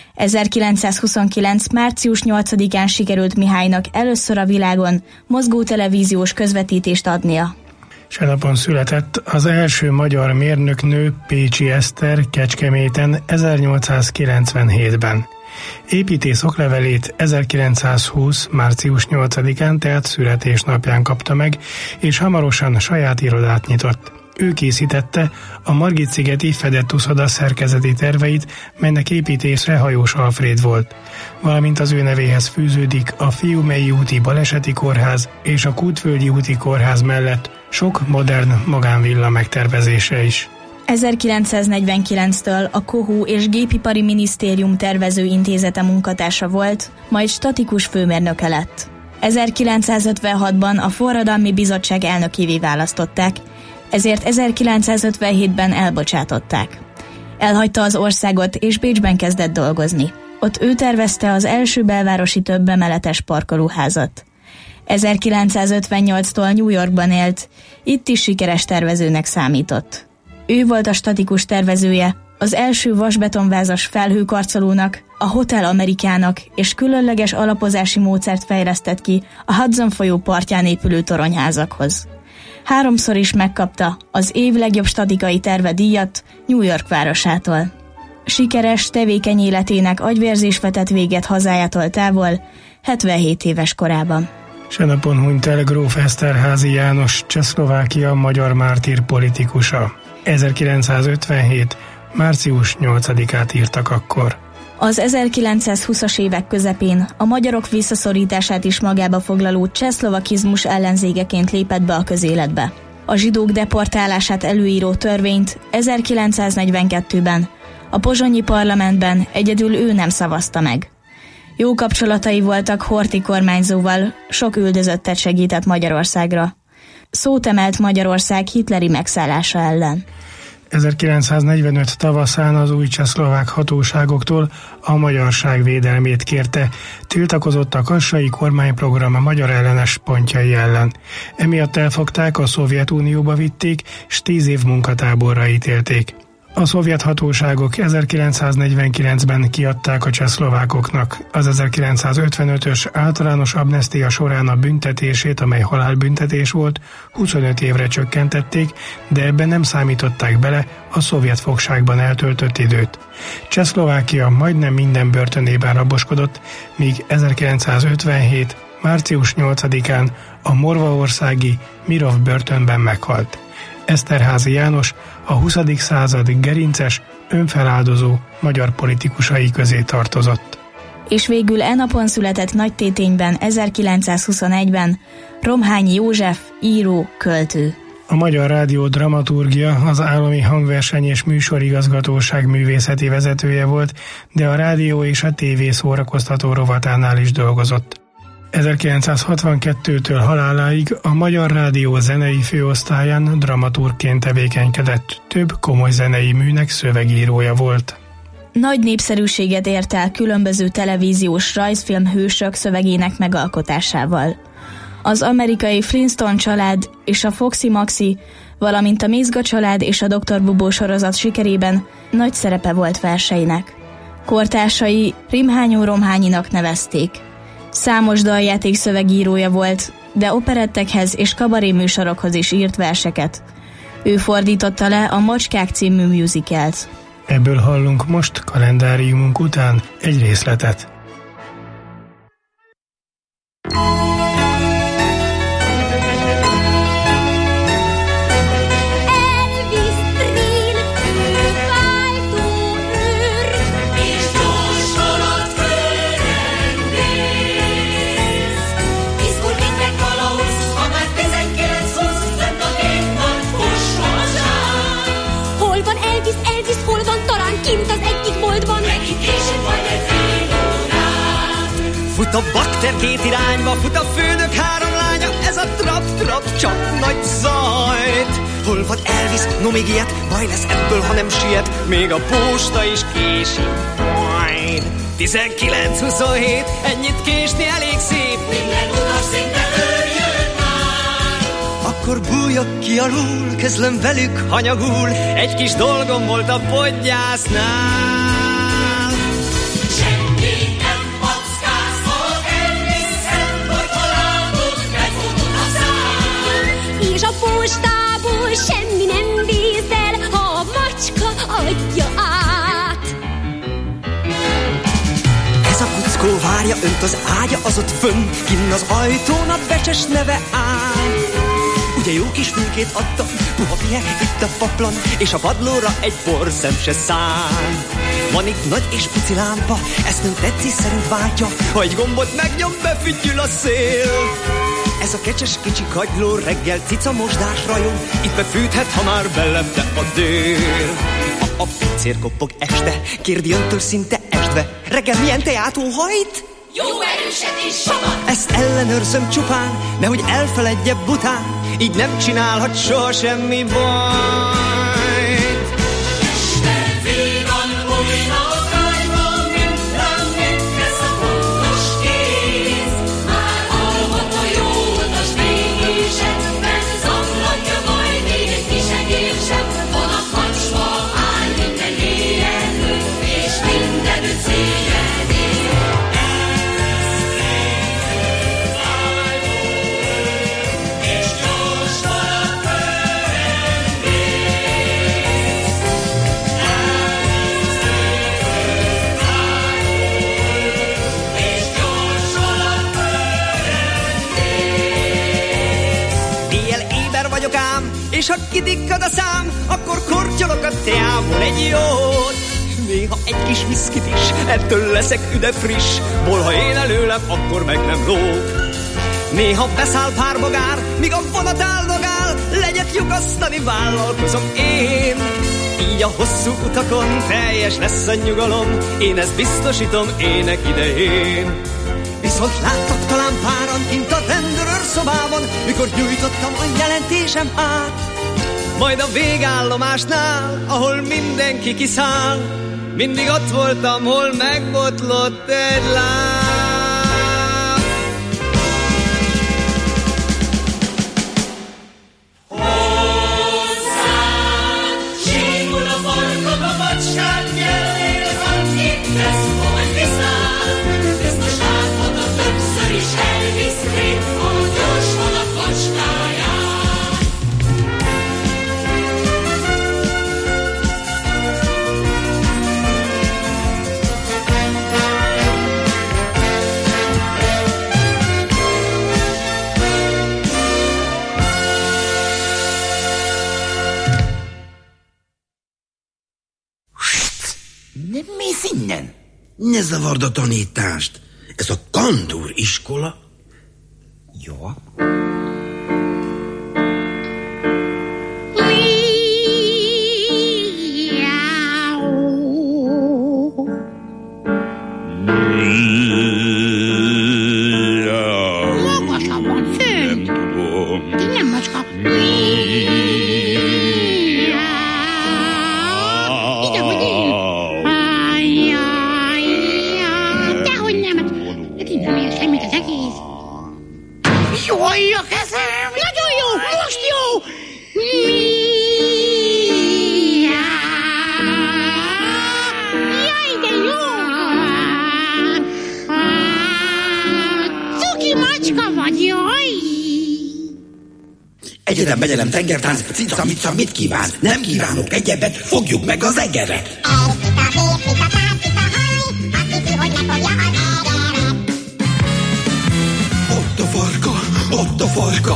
ezerkilencszázhuszonkilenc. március nyolcadikán sikerült Mihálynak először a világon mozgó televíziós közvetítést adnia. Se napon született az első magyar mérnöknő, Pécsi Eszter, Kecskeméten ezernyolcszázkilencvenhétben. Építész oklevelét ezerkilencszázhúsz. március nyolcadikán, tehát születésnapján kapta meg, és hamarosan saját irodát nyitott. Ő készítette a Margit-szigeti fedett uszoda szerkezeti terveit, melynek építésre Hajós Alfréd volt, valamint az ő nevéhez fűződik a Fiumei úti baleseti kórház és a Kútvölgyi úti kórház mellett sok modern magánvilla megtervezése is. ezerkilencszáznegyvenkilenctől a Kohó és Gépipari Minisztérium tervező intézete munkatársa volt, majd statikus főmérnöke lett. ezerkilencszázötvenhatban a Forradalmi Bizottság elnökévé választották, ezért ezerkilencszázötvenhétben elbocsátották. Elhagyta az országot és Bécsben kezdett dolgozni. Ott ő tervezte az első belvárosi többemeletes parkolóházat. ezerkilencszázötvennyolctól New Yorkban élt, itt is sikeres tervezőnek számított. Ő volt a statikus tervezője az első vasbetonvázas felhőkarcolónak, a Hotel Amerikának, és különleges alapozási módszert fejlesztett ki a Hudson folyó partján épülő toronyházakhoz. Háromszor is megkapta az év legjobb statikai terve díjat New York városától. Sikeres, tevékeny életének agyvérzés vetett véget hazájától távol, hetvenhét éves korában. Se napon hunyt el gróf Eszterházy János, Csehszlovákia magyar mártír politikusa. ezerkilencszázötvenhét. március nyolcadikát írtak akkor. Az ezerkilencszázhúszas évek közepén a magyarok visszaszorítását is magába foglaló csehszlovakizmus ellenzékeként lépett be a közéletbe. A zsidók deportálását előíró törvényt ezerkilencszáznegyvenkettőben a pozsonyi parlamentben egyedül ő nem szavazta meg. Jó kapcsolatai voltak Horthy kormányzóval, sok üldözöttet segített Magyarországra. Szót emelt Magyarország hitleri megszállása ellen. ezerkilencszáznegyvenöt tavaszán az új csehszlovák hatóságoktól a magyarság védelmét kérte, tiltakozott a kassai kormányprogram a magyar ellenes pontjai ellen. Emiatt elfogták, a Szovjetunióba vitték, s tíz év munkatáborra ítélték. A szovjet hatóságok ezerkilencszáznegyvenkilencben kiadták a csehszlovákoknak az ezerkilencszázötvenötös általános amnestia során a büntetését, amely halálbüntetés volt, huszonöt évre csökkentették, de ebben nem számították bele a szovjet fogságban eltöltött időt. Csehszlovákia majdnem minden börtönében raboskodott, míg ezerkilencszázötvenhét. március nyolcadikán a morvaországi Mirov börtönben meghalt. Eszterházy János a huszadik század gerinces, önfeláldozó magyar politikusai közé tartozott. És végül e napon született Nagytétényben ezerkilencszázhuszonegyben Romhányi József, író, költő. A Magyar Rádió dramaturgia, az Állami Hangverseny és Műsorigazgatóság művészeti vezetője volt, de a rádió és a tévé szórakoztató rovatánál is dolgozott. ezerkilencszázhatvankettőtől haláláig a Magyar Rádió zenei főosztályán dramaturgként tevékenykedett, több komoly zenei műnek szövegírója volt. Nagy népszerűséget ért el különböző televíziós rajzfilm hősök szövegének megalkotásával. Az amerikai Flintstone család és a Foxy Maxi, valamint a Mézga család és a doktor Bubó sorozat sikerében nagy szerepe volt verseinek. Kortársai Rimhányó Romhányinak nevezték. Számos daljáték szövegírója volt, de operettekhez és kabaré műsorokhoz is írt verseket. Ő fordította le a Macskák című musicalt. Ebből hallunk most kalendáriumunk után egy részletet. Izgul mindent valahoz, ha már tizenkilenc húsz, a két nap Fut a bakter két irányba, fut a főnök három lánya, ez a trap-trap csak nagy zajt. Hol van Elvis? No még ilyet, baj lesz ebből, ha nem siet, még a posta is késik majd. tizenkilenc huszonhét, ennyit késni elég szép, minden utas szinte örjön már. Akkor bújjak ki alul, közlöm velük hanyagul, egy kis dolgom volt a podgyásznál. És a postából semmi nem vízzel, ha a macska adja át. Ez a kuckó várja önt, az ágya az ott fönn, kinn az ajtón a becses neve áll. Ugye jó kis fülkét adtam, puha pie, itt a paplan, és a padlóra egy porszem se száll. Van itt nagy és pici lámpa, ezt ön tetsziszerű vágya, ha egy gombot megnyom, befütyül a szél. Ez a kecses kicsi kagyló reggel cica mosdás rajon, itt befűthet, ha már belepte a dél. A, a pincér kopog este, kérdi öntől szinte estve, reggel milyen teát óhajt? Jó erőset és savat! Ezt ellenőrzöm csupán, nehogy elfeledje bután, így nem csinálhat soha semmi bajt. Este vígan bújna a kájban, mint rám, mint ez a pontos kéz. Már alhat a jó utas végésetben, zaklatja majd még egy kis egérsebb. Van a kacsma, áll minden éjjelő, és mindenütt szégyelni. És gyors van a vagyok ám, és ha kidikkad a szám, akkor kortyolok a teából egy jót. Néha egy kis viszkit is, ettől leszek üde friss, ból ha én előlem, akkor meg nem lóg. Néha beszáll pár bogár, míg a vonat áldogál, legyek lyukasztani vállalkozom én. Így a hosszú utakon teljes lesz a nyugalom, én ezt biztosítom ének idején. Viszont láttak talán páran kint a rendőr szobában, mikor nyújtottam a jelentésem át. Majd a végállomásnál, ahol mindenki kiszáll, mindig ott voltam, hol megbotlott egy láb. Hozzám sínul a farkam, a macskát jellél, van itt lesz majd viszáll. Biztos látod a többször is elvisz rét, ahol gyors van a kocskáját. Nem mész innen? Ne zavard a tanítást. Ez a kandúr iskola. Jó. Magasabban, fönt. Nem tudom. Ti nem macska. Ide vagy én. Dehogy nem. Neki nem ér semmit az egész. Jaj, a kezem! Nagyon jó! Most jó! Jaj, de jó! Cuki macska vagy, jaj! Egyedem, begyelem, tengertánc, cica, mica, mit kíván? Nem kívánok egyebet, fogjuk meg az egeret! Ott a farka, ott a farka!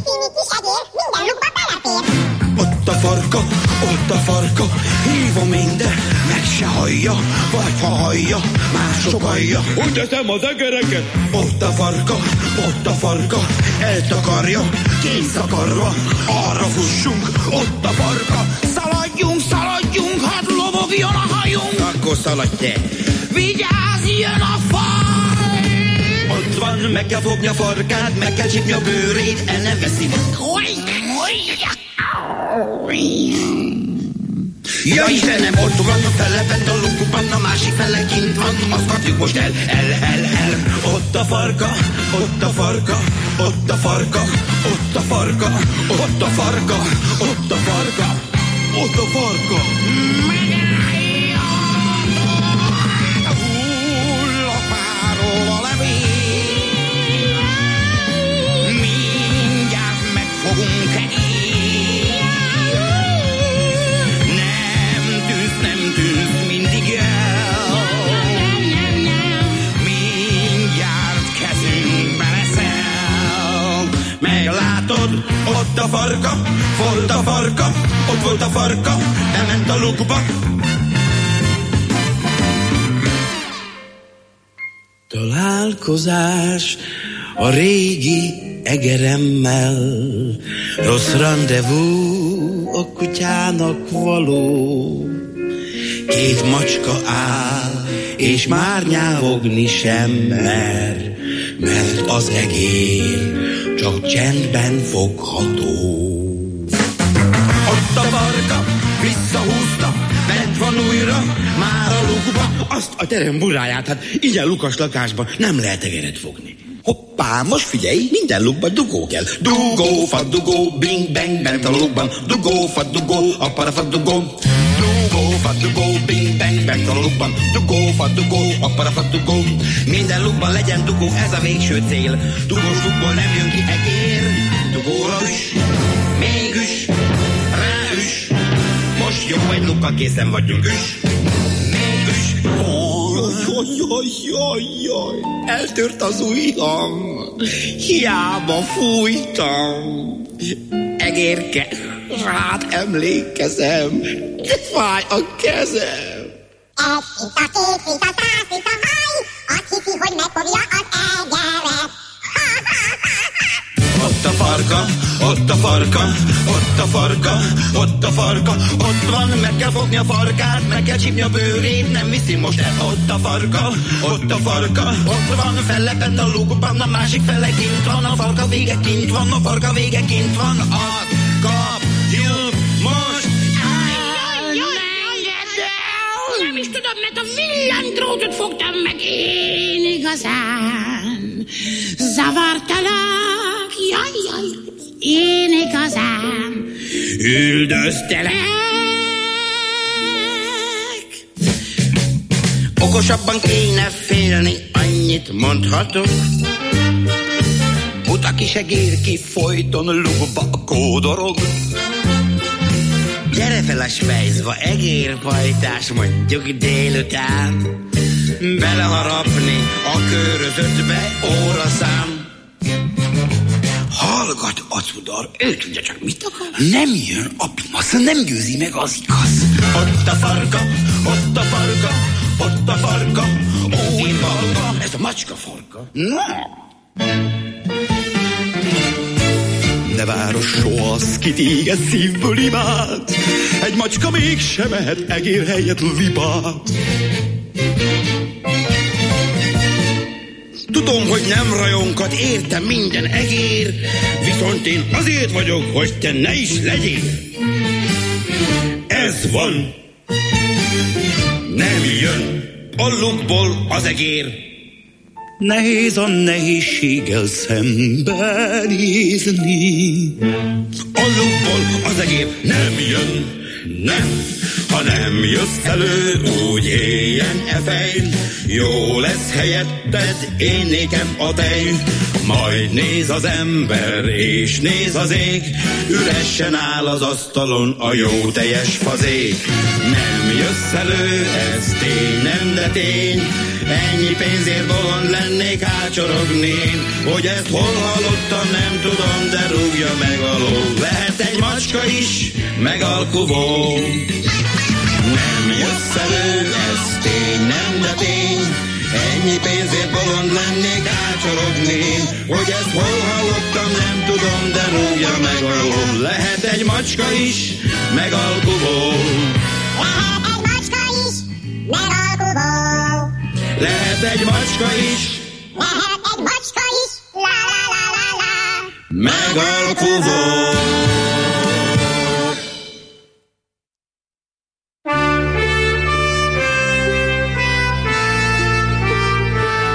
Ott a farka, ott a farka! Hívom minden, meg se hallja, vagy ha hallja, mások hallja. Úgy teszem az egereket! Ott a farka, ott a farka! Eltakarja, készakarva, arra fussunk, ott a farka! Szaladjunk, szaladjunk, hadd lobogjon a hajunk! Akkor szaladj te! Vigyázz, jön a faj! meg kell fogni a farkát, meg kell csípni a bőrét, el nem veszi. Ja Istenem, ott van a fele, bent a lukban, a másik fele kint van, azt kapjuk most el, el, el, el. Ott a farka, ott a farka, ott a farka, ott a farka, ott a farka, ott a farka, ott a farka. Hull a fáról a levél, mindjárt meg fogunk enni. Meglátod, ott a farka, volt a farka, ott volt a farka, bement a lukba. Találkozás a régi egeremmel, rossz rendezvú a kutyának való. Két macska áll, és már nyávogni sem mer, mert az egér csak csendben fogható. Ott a farka, visszahúzta, bent van újra, már a lukba. Azt a terem buráját, hát ilyen lukas lakásban nem lehet egeret fogni. Hoppá, most figyelj, minden lukban dugó kell. Dugó, fa, dugó, bing, bang, bent a lukban. Dugó, fa, dugó, apara, fa, dugó. Dugó, fa, dugó, bing, bang, bent a lukban. Dugó, fa, dugó, apara, fa, dugó. Minden lukban legyen dugó, ez a végső cél. Dugós lukból nem jön ki egér. Dugóra üss, még üss, rá üss. Most jó, egy lukkal készen vagyunk, üss. Még üss. Jaj, jaj, jaj, jaj, eltört az ujjam, hiába fújtam. Egérke, rád emlékezem, de fáj a kezem. Egy hita, két hita, száz hita, haj, azt hiszi, hogy megfogja az egeret. Ott a farka, ott a farka, ott a farka, ott a farka, ott van, meg kell fogni a farkát, meg kell csípni a bőrét, nem viszi most el. Ott a farka, ott a farka, ott van, felle bent a lukban, a másik fele kint van, a farka vége kint van, a farka vége kint van, azt kapjuk most. Nem is tudom, mert a villámdrótot fogtam meg én igazán. Zavartalak, jaj, jaj, én igazán. Üldöztelek. Okosabban kéne félni, annyit mondhatok. Buta kis egérki folyton lukba kódorog. Gyere fel a Svájcba, egérpajtás, mondjuk délután. Beleharapni a körözöttbe óraszám. Hallgat a cudar, ő tudja csak mit akar. Nem jön a pimasz, nem győzi meg az igaz. Ott a farka, ott a farka, ott a farka, ó, én balga, ez a macska farka. Na! Ne város soha, ki téged szívből imád. Egy macska mégsem mehet egér helyett libát. Tudom, hogy nem rajonkat, értem minden egér, viszont én azért vagyok, hogy te ne is legyél. Ez van. Nem jön a lukból az egér. Nehéz a nehézséggel szembenézni. A lukból az egér nem jön, nem. Ha nem jössz elő, úgy éljen e fej. Jó lesz helyetted, én nékem a tej. Majd néz az ember, és néz az ég. Üresen áll az asztalon a jó teljes fazék. Nem jössz elő, ez tény, nem de tény. Ennyi pénzért bolond lennék, ácsorogni. Hogy ezt hol hallottam, nem tudom, de rúgja meg a ló. Lehet egy macska is, meg alkuvó. Nem jössz elő, ez tény, nem de tény. Ennyi pénzért bolond lennék, ácsorogni. Hogy ezt hol hallottam, nem tudom, de rúgja meg a ló. Lehet egy macska is, meg alkuvó. Lehet egy macska is, meg alkuvó. Lehet egy macska is, lehet egy macska megalkuvó.